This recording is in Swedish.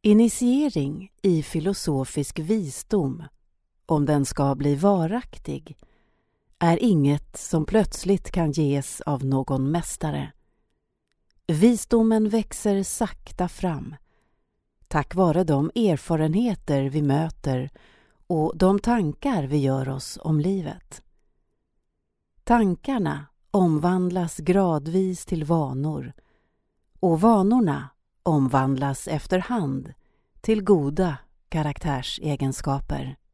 Initiering i filosofisk visdom, om den ska bli varaktig, är inget som plötsligt kan ges av någon mästare. Visdomen växer sakta fram, tack vare de erfarenheter vi möter och de tankar vi gör oss om livet. Tankarna omvandlas gradvis till vanor, och vanorna omvandlas efterhand till goda karaktärsegenskaper.